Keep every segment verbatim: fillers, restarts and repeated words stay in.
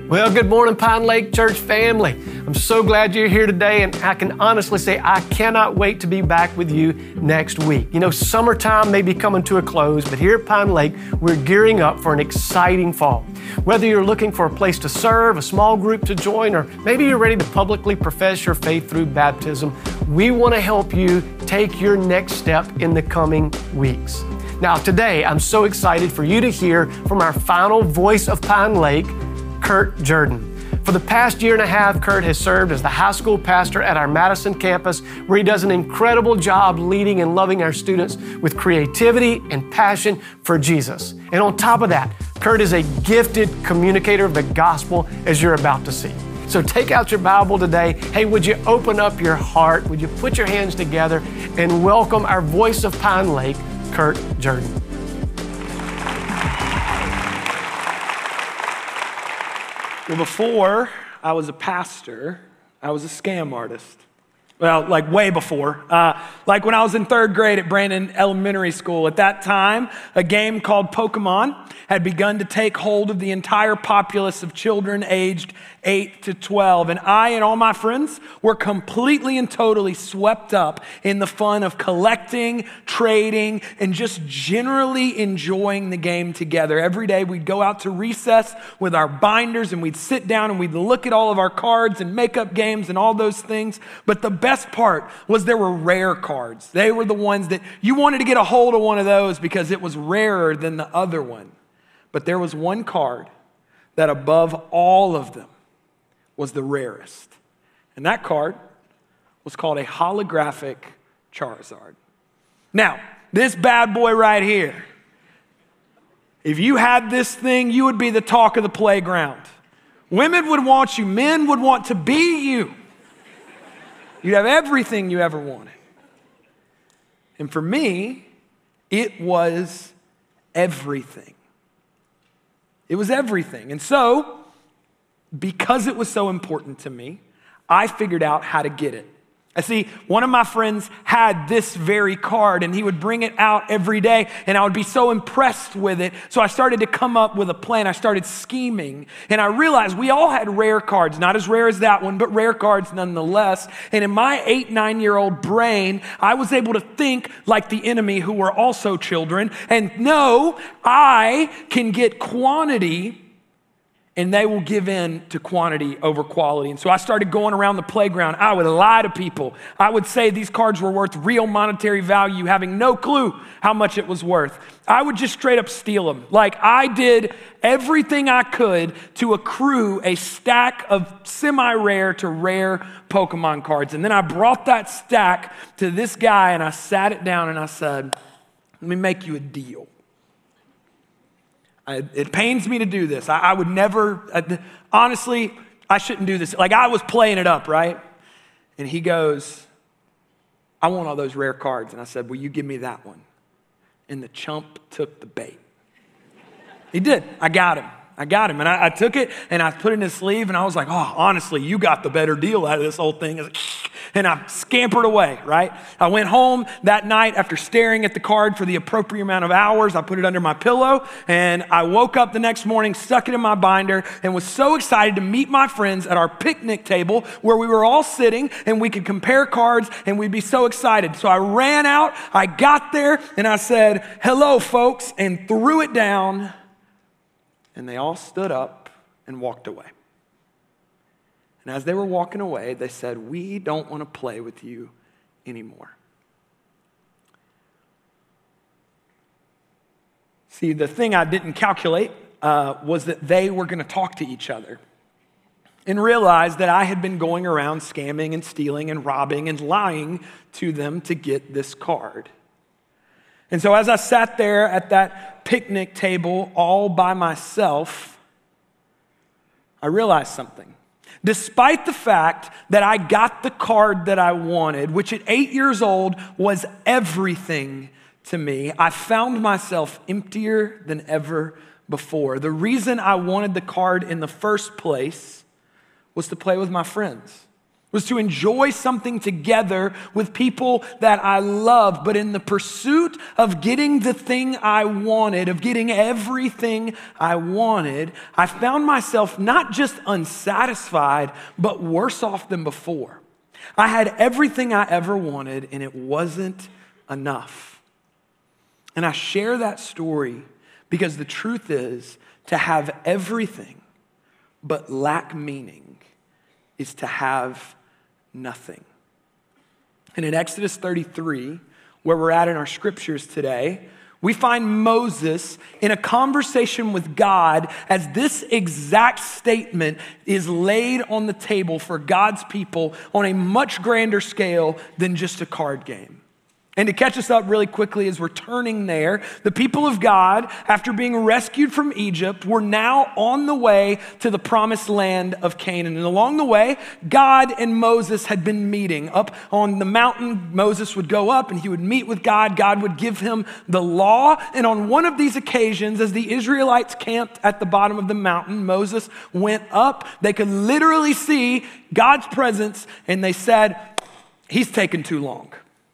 Well, good morning, Pine Lake Church family. I'm so glad you're here today, and I can honestly say I cannot wait to be back with you next week. You know, summertime may be coming to a close, but here at Pine Lake, we're gearing up for an exciting fall. Whether you're looking for a place to serve, a small group to join, or maybe you're ready to publicly profess your faith through baptism, we want to help you take your next step in the coming weeks. Now, today, I'm so excited for you to hear from our final voice of Pine Lake, Kurt Jordan. For the past year and a half, Kurt has served as the high school pastor at our Madison campus, where he does an incredible job leading and loving our students with creativity and passion for Jesus. And on top of that, Kurt is a gifted communicator of the gospel, as you're about to see. So take out your Bible today. Hey, would you open up your heart? Would you put your hands together and welcome our voice of Pine Lake, Kurt Jordan. Well, before I was a pastor, I was a scam artist. Well, like way before. Uh, like when I was in third grade at Brandon Elementary School. At that time, a game called Pokemon had begun to take hold of the entire populace of children aged eight to twelve. And I and all my friends were completely and totally swept up in the fun of collecting, trading, and just generally enjoying the game together. Every day we'd go out to recess with our binders and we'd sit down and we'd look at all of our cards and make up games and all those things. But the best part was there were rare cards. They were the ones that you wanted to get a hold of one of those because it was rarer than the other one. But there was one card that above all of them was the rarest. And that card was called a holographic Charizard. Now, this bad boy right here, if you had this thing, you would be the talk of the playground. Women would want you. Men would want to be you. You'd have everything you ever wanted. And for me, it was everything. It was everything. And so, because it was so important to me, I figured out how to get it. I see, one of my friends had this very card and he would bring it out every day and I would be so impressed with it. So I started to come up with a plan. I started scheming and I realized we all had rare cards, not as rare as that one, but rare cards nonetheless. And in my eight, nine-year-old brain, I was able to think like the enemy who were also children and know I can get quantity and they will give in to quantity over quality. And so I started going around the playground. I would lie to people. I would say these cards were worth real monetary value, having no clue how much it was worth. I would just straight up steal them. Like I did everything I could to accrue a stack of semi-rare to rare Pokemon cards. And then I brought that stack to this guy and I sat it down and I said, let me make you a deal. I, it pains me to do this. I, I would never, I, honestly, I shouldn't do this. Like I was playing it up, right? And he goes, I want all those rare cards. And I said, will you give me that one? And the chump took the bait. He did. I got him. I got him. And I, I took it and I put it in his sleeve and I was like, oh, honestly, you got the better deal out of this whole thing. And I scampered away, right? I went home that night after staring at the card for the appropriate amount of hours. I put it under my pillow and I woke up the next morning, stuck it in my binder and was so excited to meet my friends at our picnic table where we were all sitting and we could compare cards and we'd be so excited. So I ran out, I got there and I said, hello folks, and threw it down. And they all stood up and walked away. And as they were walking away, they said, we don't want to play with you anymore. See, the thing I didn't calculate uh, was that they were going to talk to each other and realize that I had been going around scamming and stealing and robbing and lying to them to get this card. And so as I sat there at that picnic table all by myself, I realized something. Despite the fact that I got the card that I wanted, which at eight years old was everything to me, I found myself emptier than ever before. The reason I wanted the card in the first place was to play with my friends. was to enjoy something together with people that I love. But in the pursuit of getting the thing I wanted, of getting everything I wanted, I found myself not just unsatisfied, but worse off than before. I had everything I ever wanted, and it wasn't enough. And I share that story because the truth is, to have everything but lack meaning is to have nothing. And in Exodus thirty-three, where we're at in our scriptures today, we find Moses in a conversation with God as this exact statement is laid on the table for God's people on a much grander scale than just a card game. And to catch us up really quickly as we're turning there, the people of God, after being rescued from Egypt, were now on the way to the promised land of Canaan. And along the way, God and Moses had been meeting. Up on the mountain, Moses would go up and he would meet with God. God would give him the law. And on one of these occasions, as the Israelites camped at the bottom of the mountain, Moses went up. They could literally see God's presence, and they said, "He's taken too long.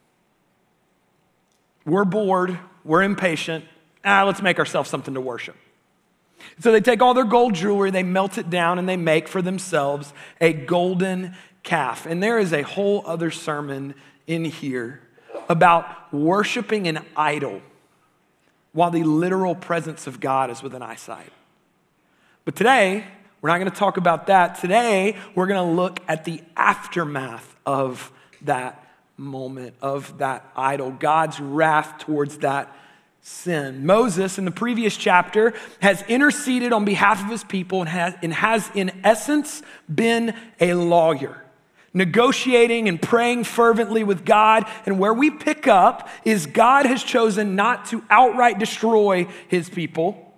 We're bored, we're impatient, ah, let's make ourselves something to worship." So they take all their gold jewelry, they melt it down, and they make for themselves a golden calf. And there is a whole other sermon in here about worshiping an idol while the literal presence of God is within eyesight. But today, we're not gonna talk about that. Today, we're gonna look at the aftermath of that moment, of that idol, God's wrath towards that sin. Moses, in the previous chapter, has interceded on behalf of his people and has, and has in essence been a lawyer, negotiating and praying fervently with God. And where we pick up is God has chosen not to outright destroy his people,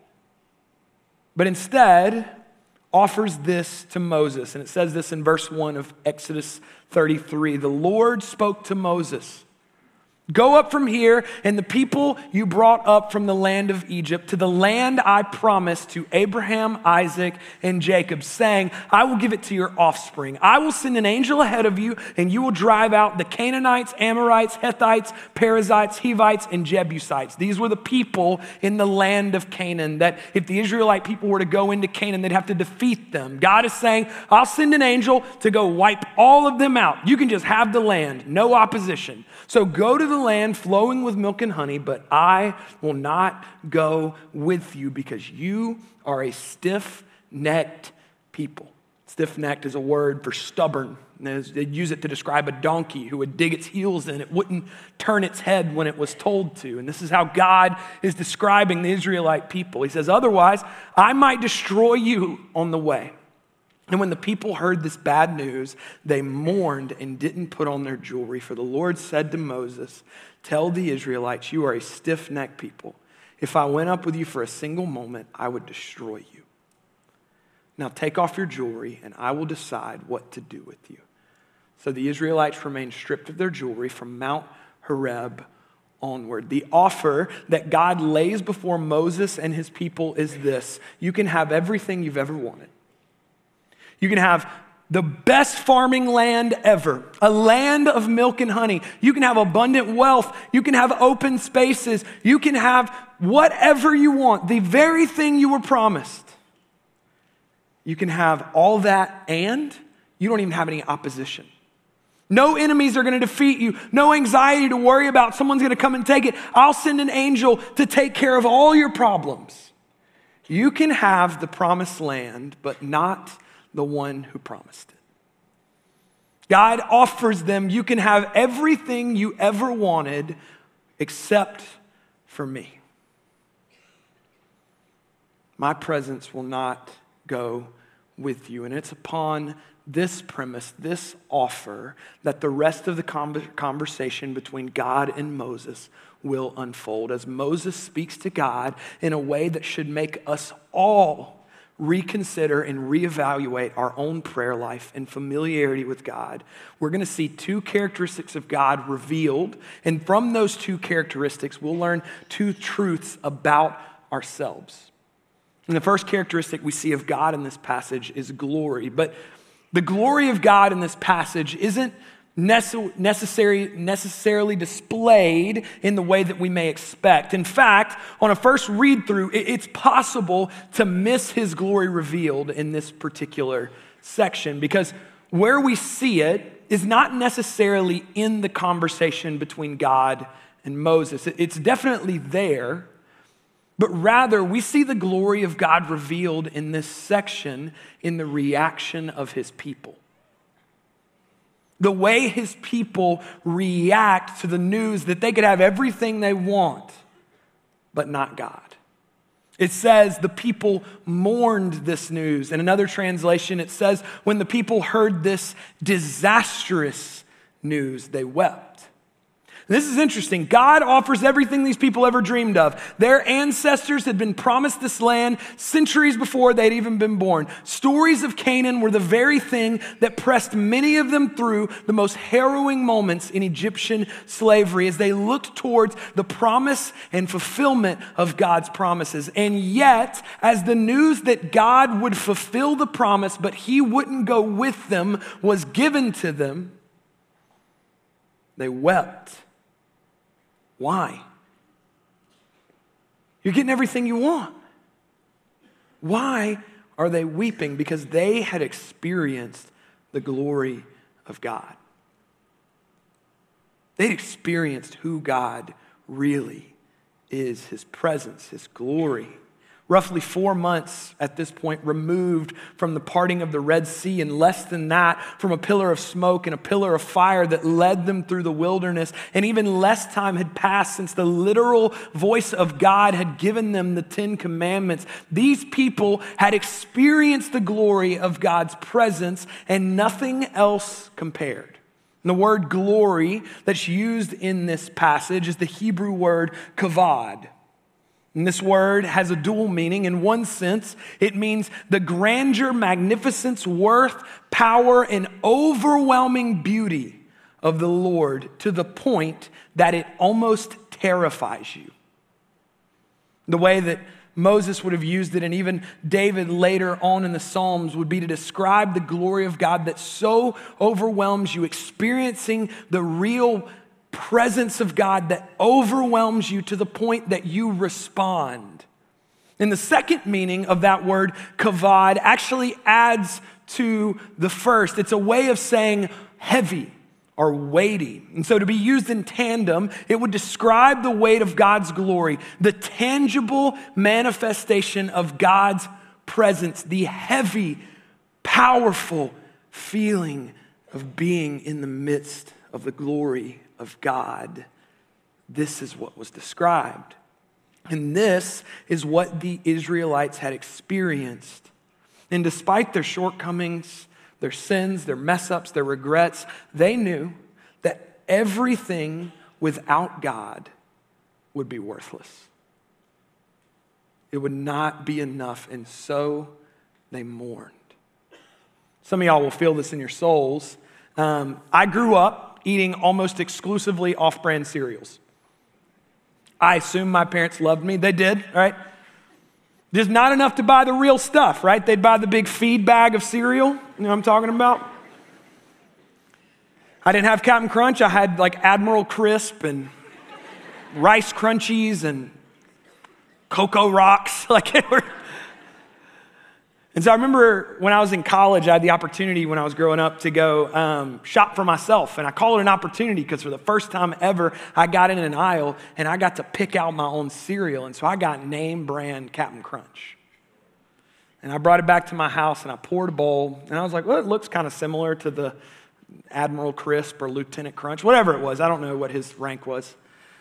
but instead offers this to Moses. And it says this in verse one of Exodus thirty-three. The Lord spoke to Moses, "Go up from here and the people you brought up from the land of Egypt to the land I promised to Abraham, Isaac, and Jacob, saying, I will give it to your offspring. I will send an angel ahead of you and you will drive out the Canaanites, Amorites, Hittites, Perizzites, Hivites, and Jebusites." These were the people in the land of Canaan that if the Israelite people were to go into Canaan, they'd have to defeat them. God is saying, I'll send an angel to go wipe all of them out. You can just have the land, no opposition. So go to the land flowing with milk and honey, but I will not go with you because you are a stiff-necked people. Stiff-necked is a word for stubborn. They'd use it to describe a donkey who would dig its heels in. It wouldn't turn its head when it was told to. And this is how God is describing the Israelite people. He says, otherwise, I might destroy you on the way. And when the people heard this bad news, they mourned and didn't put on their jewelry. For the Lord said to Moses, tell the Israelites, you are a stiff-necked people. If I went up with you for a single moment, I would destroy you. Now take off your jewelry, and I will decide what to do with you. So the Israelites remained stripped of their jewelry from Mount Horeb onward. The offer that God lays before Moses and his people is this: you can have everything you've ever wanted. You can have the best farming land ever, a land of milk and honey. You can have abundant wealth. You can have open spaces. You can have whatever you want, the very thing you were promised. You can have all that, and you don't even have any opposition. No enemies are going to defeat you. No anxiety to worry about. Someone's going to come and take it. I'll send an angel to take care of all your problems. You can have the promised land, but not the one who promised it. God offers them, you can have everything you ever wanted except for me. My presence will not go with you. And it's upon this premise, this offer, that the rest of the conversation between God and Moses will unfold as Moses speaks to God in a way that should make us all reconsider and reevaluate our own prayer life and familiarity with God. We're going to see two characteristics of God revealed, and from those two characteristics, we'll learn two truths about ourselves. And the first characteristic we see of God in this passage is glory. But The glory of God in this passage isn't necessary, necessarily displayed in the way that we may expect. In fact, on a first read through, it's possible to miss his glory revealed in this particular section, because where we see it is not necessarily in the conversation between God and Moses. It's definitely there, but rather we see the glory of God revealed in this section in the reaction of his people. The way his people react to the news that they could have everything they want, but not God. It says the people mourned this news. In another translation, it says when the people heard this disastrous news, they wept. This is interesting. God offers everything these people ever dreamed of. Their ancestors had been promised this land centuries before they'd even been born. Stories of Canaan were the very thing that pressed many of them through the most harrowing moments in Egyptian slavery as they looked towards the promise and fulfillment of God's promises. And yet, as the news that God would fulfill the promise, but he wouldn't go with them, was given to them, they wept. Why? You're getting everything you want. Why are they weeping? Because they had experienced the glory of God. They'd experienced who God really is, his presence, his glory. Roughly four months at this point removed from the parting of the Red Sea, and less than that from a pillar of smoke and a pillar of fire that led them through the wilderness. And even less time had passed since the literal voice of God had given them the Ten Commandments. These people had experienced the glory of God's presence, and nothing else compared. And the word glory that's used in this passage is the Hebrew word kavod. And this word has a dual meaning. In one sense, it means the grandeur, magnificence, worth, power, and overwhelming beauty of the Lord to the point that it almost terrifies you. The way that Moses would have used it, and even David later on in the Psalms, would be to describe the glory of God that so overwhelms you, experiencing the real presence of God that overwhelms you to the point that you respond. And the second meaning of that word kavod actually adds to the first. It's a way of saying heavy or weighty. And so to be used in tandem, it would describe the weight of God's glory, the tangible manifestation of God's presence, the heavy, powerful feeling of being in the midst of the glory of God. This is what was described. And this is what the Israelites had experienced. And despite their shortcomings, their sins, their mess ups, their regrets, they knew that everything without God would be worthless. It would not be enough, and so they mourned. Some of y'all will feel this in your souls. Um, I grew up eating almost exclusively off-brand cereals. I assume my parents loved me. They did, right? Just not enough to buy the real stuff, right? They'd buy the big feed bag of cereal. You know what I'm talking about? I didn't have Captain Crunch. I had like Admiral Crisp and Rice Crunchies and Cocoa Rocks. Like it were. And so I remember when I was in college, I had the opportunity when I was growing up to go um, shop for myself. And I call it an opportunity because for the first time ever, I got in an aisle and I got to pick out my own cereal. And so I got name brand Captain Crunch. And I brought it back to my house and I poured a bowl. And I was like, well, it looks kind of similar to the Admiral Crisp or Lieutenant Crunch, whatever it was. I don't know what his rank was.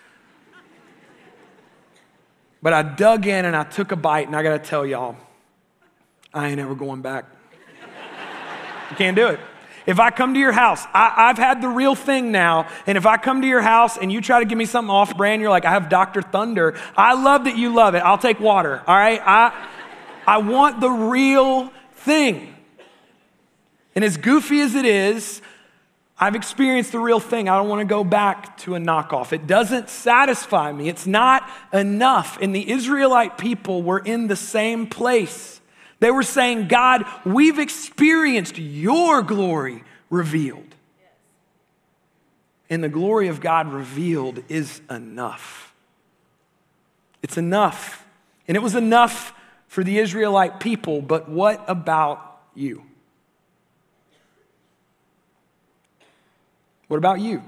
But I dug in and I took a bite, and I got to tell y'all, I ain't ever going back. You can't do it. If I come to your house, I, I've had the real thing now, and if I come to your house and you try to give me something off-brand, you're like, I have Doctor Thunder. I love that you love it. I'll take water, all right? I, I want the real thing. And as goofy as it is, I've experienced the real thing. I don't want to go back to a knockoff. It doesn't satisfy me. It's not enough. And the Israelite people were in the same place. They were saying, God, we've experienced your glory revealed. And the glory of God revealed is enough. It's enough. And it was enough for the Israelite people, but what about you? What about you?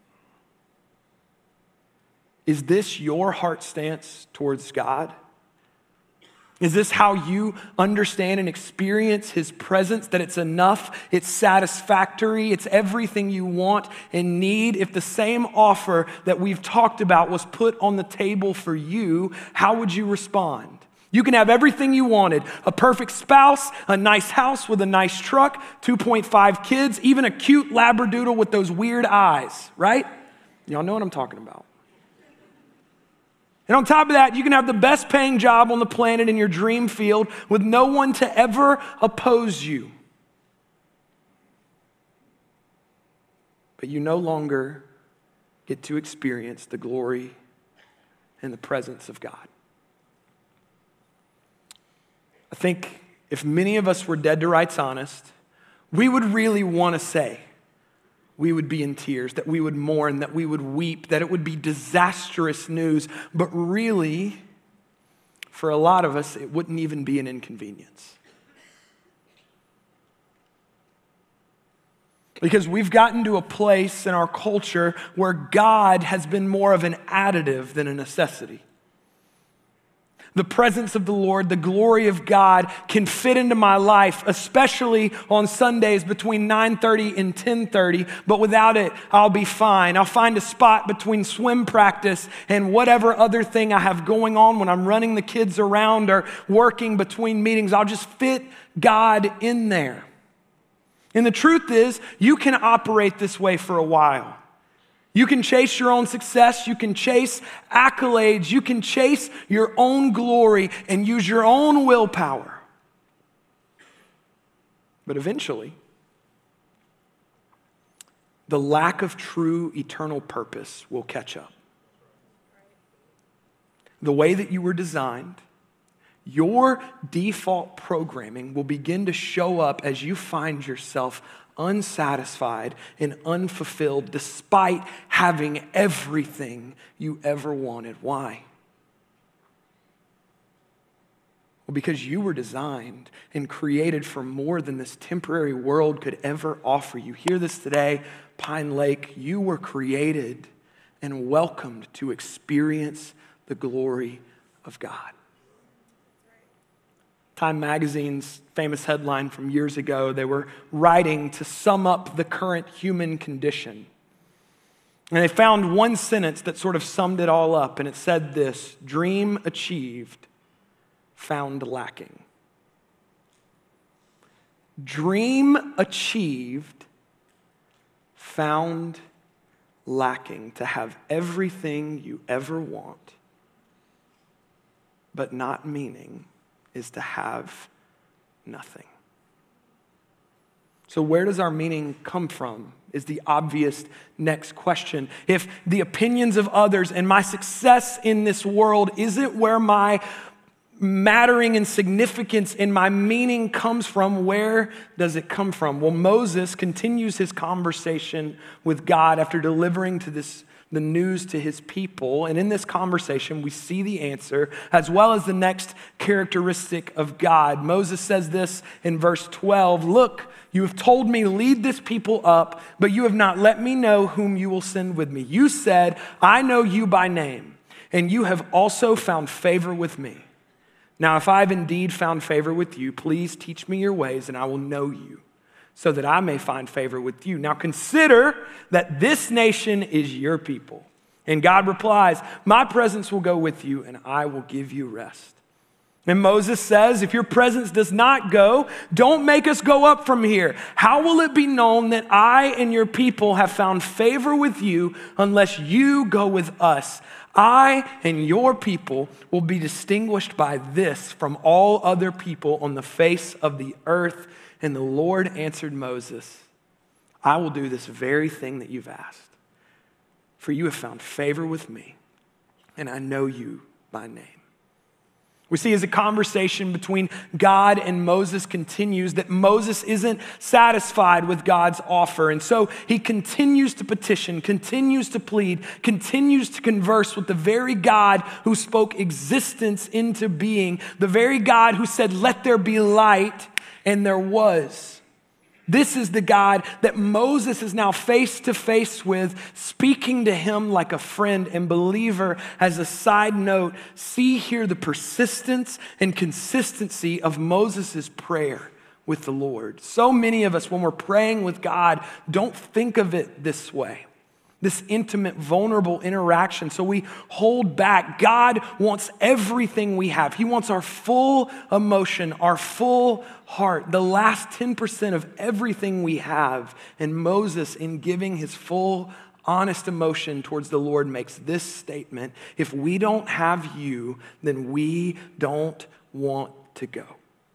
Is this your heart stance towards God? Is this how you understand and experience his presence, that it's enough, it's satisfactory, it's everything you want and need? If the same offer that we've talked about was put on the table for you, how would you respond? You can have everything you wanted, a perfect spouse, a nice house with a nice truck, two point five kids, even a cute labradoodle with those weird eyes, right? Y'all know what I'm talking about. And on top of that, you can have the best paying job on the planet in your dream field with no one to ever oppose you. But you no longer get to experience the glory and the presence of God. I think if many of us were dead to rights honest, we would really want to say, we would be in tears, that we would mourn, that we would weep, that it would be disastrous news. But really, for a lot of us, it wouldn't even be an inconvenience. Because we've gotten to a place in our culture where God has been more of an additive than a necessity. The presence of the Lord, the glory of God can fit into my life, especially on Sundays between nine thirty and ten thirty, but without it, I'll be fine. I'll find a spot between swim practice and whatever other thing I have going on when I'm running the kids around or working between meetings. I'll just fit God in there. And the truth is, you can operate this way for a while. You can chase your own success, you can chase accolades, you can chase your own glory and use your own willpower. But eventually, the lack of true eternal purpose will catch up. The way that you were designed, your default programming will begin to show up as you find yourself unsatisfied and unfulfilled despite having everything you ever wanted. Why? Well, because you were designed and created for more than this temporary world could ever offer you. Hear this today, Pine Lake. You were created and welcomed to experience the glory of God. Time Magazine's famous headline from years ago, they were writing to sum up the current human condition. And they found one sentence that sort of summed it all up, and it said this: dream achieved, found lacking. Dream achieved, found lacking. To have everything you ever want, but not meaning, is to have nothing. So where does our meaning come from is the obvious next question. If the opinions of others and my success in this world isn't where my mattering and significance and my meaning comes from, where does it come from? Well, Moses continues his conversation with God after delivering to this the news to his people. And in this conversation, we see the answer as well as the next characteristic of God. Moses says this in verse twelve, "Look, you have told me to lead this people up, but you have not let me know whom you will send with me. You said, I know you by name, and you have also found favor with me. Now, if I have indeed found favor with you, please teach me your ways, and I will know you, so that I may find favor with you. Now consider that this nation is your people." And God replies, "My presence will go with you, and I will give you rest." And Moses says, "If your presence does not go, don't make us go up from here. How will it be known that I and your people have found favor with you unless you go with us? I and your people will be distinguished by this from all other people on the face of the earth." And the Lord answered Moses, "I will do this very thing that you've asked, for you have found favor with me, and I know you by name." We see as a conversation between God and Moses continues that Moses isn't satisfied with God's offer. And so he continues to petition, continues to plead, continues to converse with the very God who spoke existence into being, the very God who said, "Let there be light," and there was. This is the God that Moses is now face to face with, speaking to him like a friend. And believer, as a side note, see here the persistence and consistency of Moses' prayer with the Lord. So many of us, when we're praying with God, don't think of it this way. This intimate, vulnerable interaction. So we hold back. God wants everything we have. He wants our full emotion, our full heart, the last ten percent of everything we have. And Moses, in giving his full, honest emotion towards the Lord, makes this statement: if we don't have you, then we don't want to go.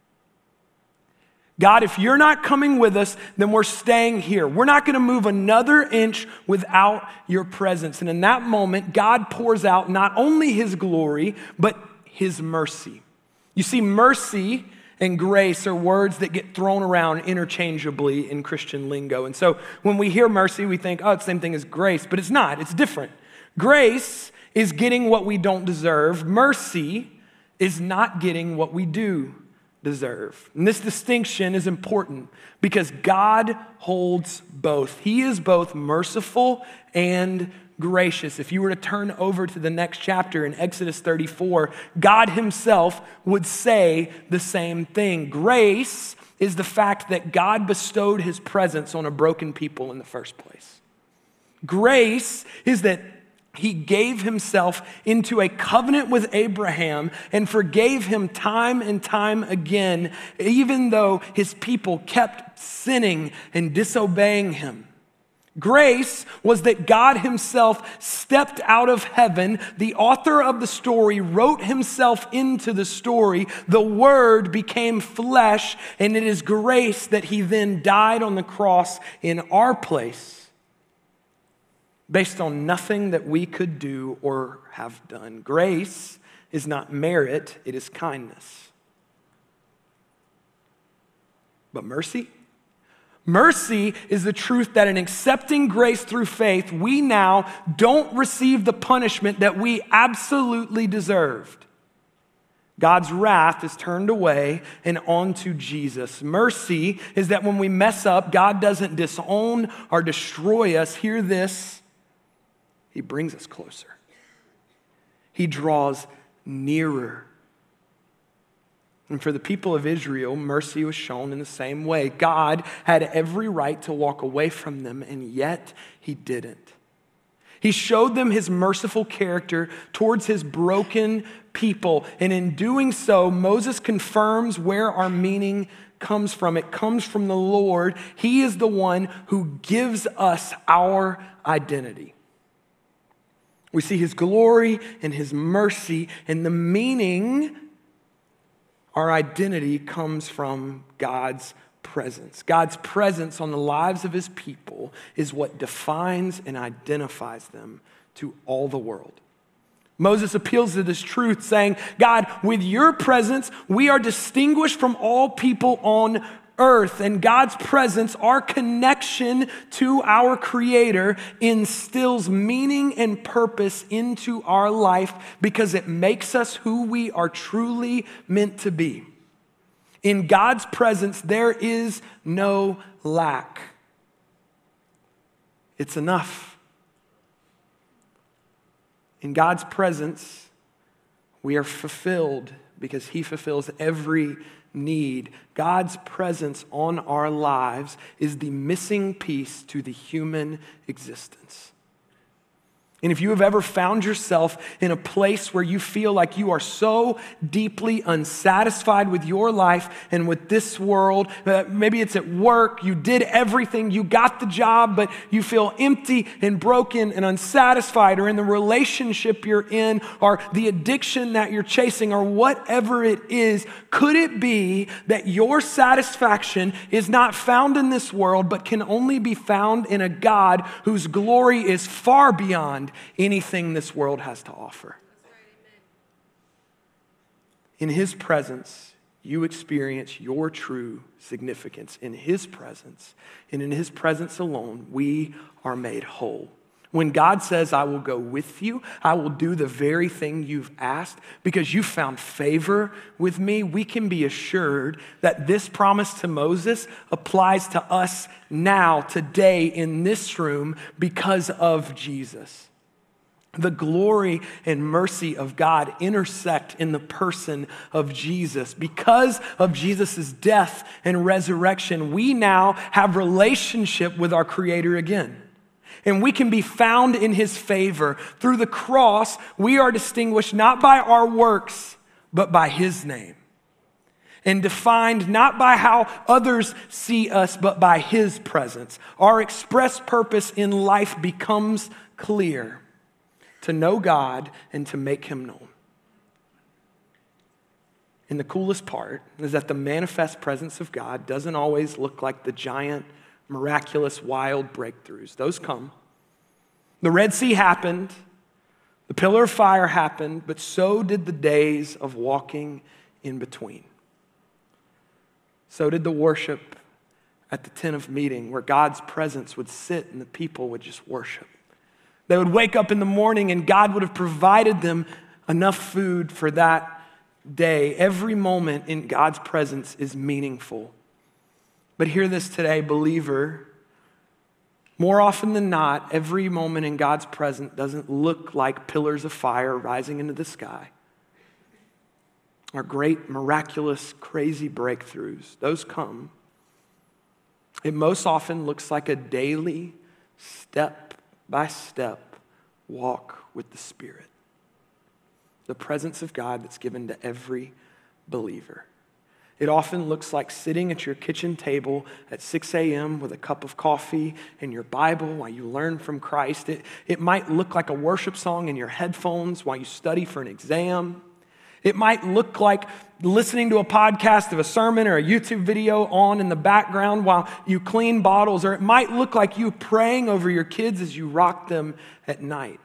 God, if you're not coming with us, then we're staying here. We're not going to move another inch without your presence. And in that moment, God pours out not only his glory, but his mercy. You see, mercy and grace are words that get thrown around interchangeably in Christian lingo. And so when we hear mercy, we think, oh, it's the same thing as grace, but it's not. It's different. Grace is getting what we don't deserve. Mercy is not getting what we do deserve. And this distinction is important because God holds both. He is both merciful and gracious. If you were to turn over to the next chapter in Exodus thirty-four, God himself would say the same thing. Grace is the fact that God bestowed his presence on a broken people in the first place. Grace is that he gave himself into a covenant with Abraham and forgave him time and time again, even though his people kept sinning and disobeying him. Grace was that God himself stepped out of heaven. The author of the story wrote himself into the story. The Word became flesh, and it is grace that he then died on the cross in our place, based on nothing that we could do or have done. Grace is not merit, it is kindness. But mercy? Mercy is the truth that in accepting grace through faith, we now don't receive the punishment that we absolutely deserved. God's wrath is turned away and onto Jesus. Mercy is that when we mess up, God doesn't disown or destroy us. Hear this. He brings us closer. He draws nearer. And for the people of Israel, mercy was shown in the same way. God had every right to walk away from them, and yet he didn't. He showed them his merciful character towards his broken people. And in doing so, Moses confirms where our meaning comes from. It comes from the Lord. He is the one who gives us our identity. We see his glory and his mercy, and the meaning, our identity, comes from God's presence. God's presence on the lives of his people is what defines and identifies them to all the world. Moses appeals to this truth, saying, God, with your presence, we are distinguished from all people on earth. And God's presence, our connection to our Creator, instills meaning and purpose into our life because it makes us who we are truly meant to be. In God's presence, there is no lack. It's enough. In God's presence, we are fulfilled because he fulfills every need. God's presence on our lives is the missing piece to the human existence. And if you have ever found yourself in a place where you feel like you are so deeply unsatisfied with your life and with this world, uh, maybe it's at work, you did everything, you got the job, but you feel empty and broken and unsatisfied, or in the relationship you're in, or the addiction that you're chasing, or whatever it is, could it be that your satisfaction is not found in this world, but can only be found in a God whose glory is far beyond anything this world has to offer? In his presence, you experience your true significance. In his presence, and in his presence alone, we are made whole. When God says, I will go with you, I will do the very thing you've asked because you found favor with me, we can be assured that this promise to Moses applies to us now, today, in this room because of Jesus. The glory and mercy of God intersect in the person of Jesus. Because of Jesus' death and resurrection, we now have relationship with our Creator again. And we can be found in his favor. Through the cross, we are distinguished not by our works, but by his name. And defined not by how others see us, but by his presence. Our express purpose in life becomes clear: to know God and to make him known. And the coolest part is that the manifest presence of God doesn't always look like the giant, miraculous, wild breakthroughs. Those come. The Red Sea happened. The pillar of fire happened, but so did the days of walking in between. So did the worship at the tent of meeting, where God's presence would sit and the people would just worship. They would wake up in the morning and God would have provided them enough food for that day. Every moment in God's presence is meaningful. But hear this today, believer. More often than not, every moment in God's presence doesn't look like pillars of fire rising into the sky or great, miraculous, crazy breakthroughs. Those come. It most often looks like a daily, step-by-step walk with the Spirit. The presence of God that's given to every believer. It often looks like sitting at your kitchen table at six a.m. with a cup of coffee and your Bible while you learn from Christ. It, it might look like a worship song in your headphones while you study for an exam. It might look like listening to a podcast of a sermon or a YouTube video on in the background while you clean bottles. Or it might look like you praying over your kids as you rock them at night.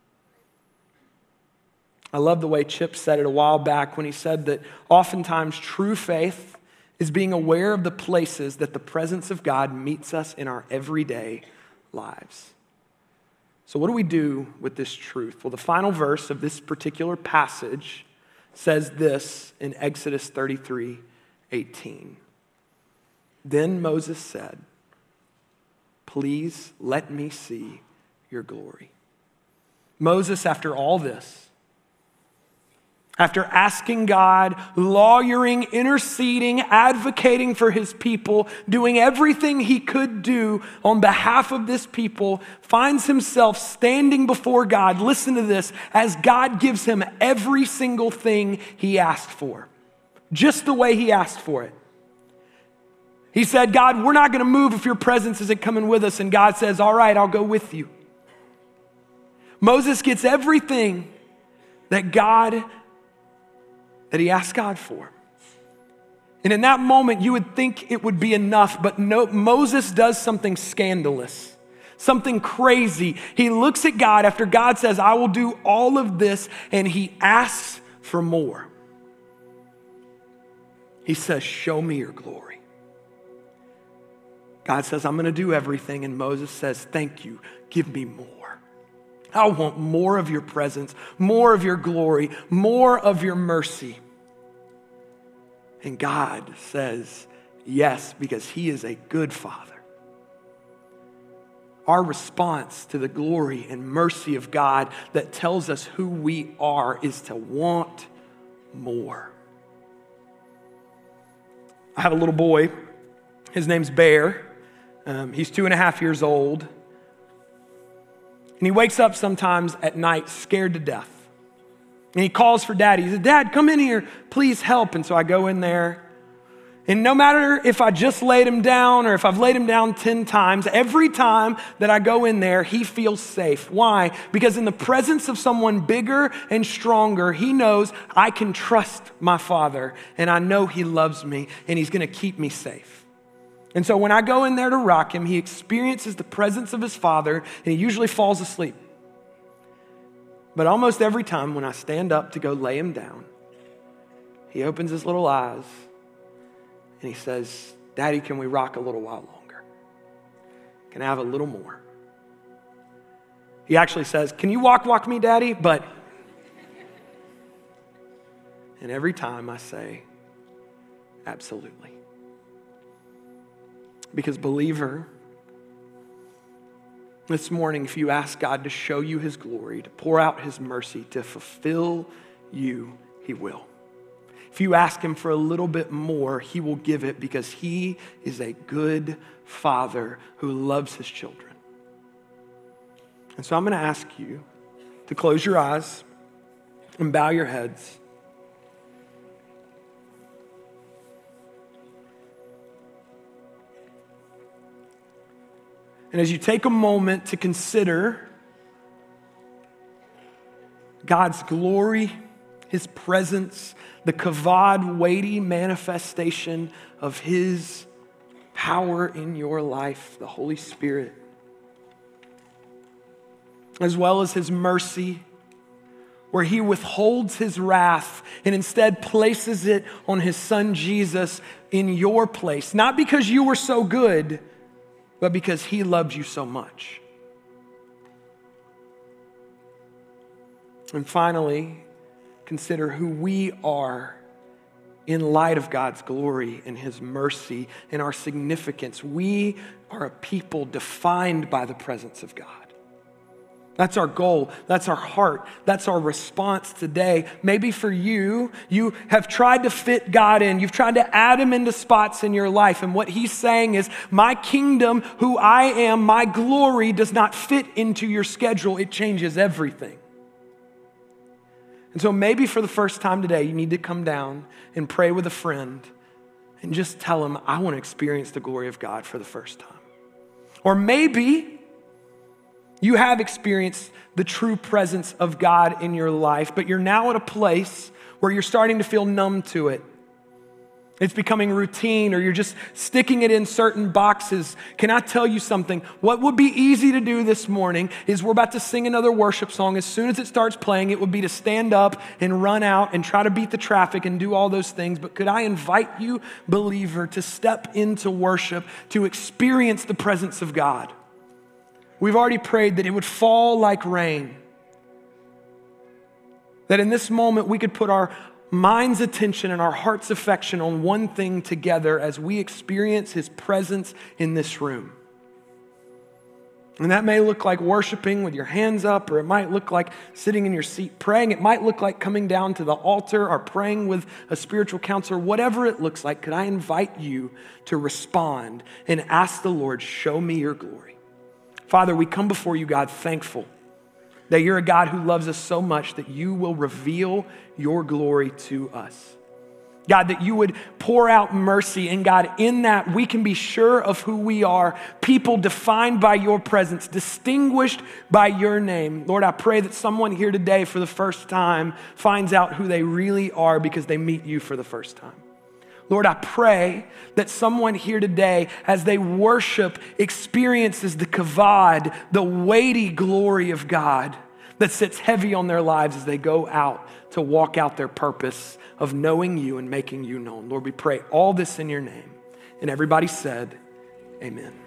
I love the way Chip said it a while back when he said that oftentimes true faith is being aware of the places that the presence of God meets us in our everyday lives. So what do we do with this truth? Well, the final verse of this particular passage says this in Exodus thirty-three eighteen. Then Moses said, "Please let me see your glory." Moses, after all this, after asking God, lawyering, interceding, advocating for his people, doing everything he could do on behalf of this people, finds himself standing before God. Listen to this, as God gives him every single thing he asked for, just the way he asked for it. He said, God, we're not going to move if your presence isn't coming with us. And God says, all right, I'll go with you. Moses gets everything that God that he asked God for. And in that moment, you would think it would be enough, but no, Moses does something scandalous, something crazy. He looks at God after God says, I will do all of this, and he asks for more. He says, show me your glory. God says, I'm going to do everything, and Moses says, thank you, give me more. I want more of your presence, more of your glory, more of your mercy. And God says, yes, because he is a good father. Our response to the glory and mercy of God that tells us who we are is to want more. I have a little boy. His name's Bear. Um, he's two and a half years old. And he wakes up sometimes at night scared to death. And he calls for daddy. He says, Dad, come in here, please help. And so I go in there. And no matter if I just laid him down or if I've laid him down ten times, every time that I go in there, he feels safe. Why? Because in the presence of someone bigger and stronger, he knows I can trust my father. And I know he loves me and he's going to keep me safe. And so when I go in there to rock him, he experiences the presence of his father, and he usually falls asleep. But almost every time when I stand up to go lay him down, he opens his little eyes and he says, Daddy, can we rock a little while longer? Can I have a little more? He actually says, can you walk, walk me, Daddy? But, and every time I say, absolutely. Because believer, this morning, if you ask God to show you his glory, to pour out his mercy, to fulfill you, he will. If you ask him for a little bit more, he will give it because he is a good father who loves his children. And so I'm going to ask you to close your eyes and bow your heads. And as you take a moment to consider God's glory, his presence, the kavod, weighty manifestation of his power in your life, the Holy Spirit, as well as his mercy, where he withholds his wrath and instead places it on his son Jesus in your place, not because you were so good, but because he loved you so much. And finally, consider who we are in light of God's glory and his mercy and our significance. We are a people defined by the presence of God. That's our goal. That's our heart. That's our response today. Maybe for you, you have tried to fit God in. You've tried to add him into spots in your life. And what he's saying is, my kingdom, who I am, my glory does not fit into your schedule. It changes everything. And so maybe for the first time today, you need to come down and pray with a friend and just tell him, I want to experience the glory of God for the first time. Or maybe you have experienced the true presence of God in your life, but you're now at a place where you're starting to feel numb to it. It's becoming routine, or you're just sticking it in certain boxes. Can I tell you something? What would be easy to do this morning is we're about to sing another worship song. As soon as it starts playing, it would be to stand up and run out and try to beat the traffic and do all those things. But could I invite you, believer, to step into worship, to experience the presence of God? We've already prayed that it would fall like rain. That in this moment we could put our mind's attention and our heart's affection on one thing together as we experience his presence in this room. And that may look like worshiping with your hands up, or it might look like sitting in your seat praying. It might look like coming down to the altar or praying with a spiritual counselor. Whatever it looks like, could I invite you to respond and ask the Lord, show me your glory. Father, we come before you, God, thankful that you're a God who loves us so much that you will reveal your glory to us. God, that you would pour out mercy, and God, in that we can be sure of who we are, people defined by your presence, distinguished by your name. Lord, I pray that someone here today for the first time finds out who they really are because they meet you for the first time. Lord, I pray that someone here today, as they worship, experiences the kavod, the weighty glory of God that sits heavy on their lives as they go out to walk out their purpose of knowing you and making you known. Lord, we pray all this in your name. And everybody said, amen.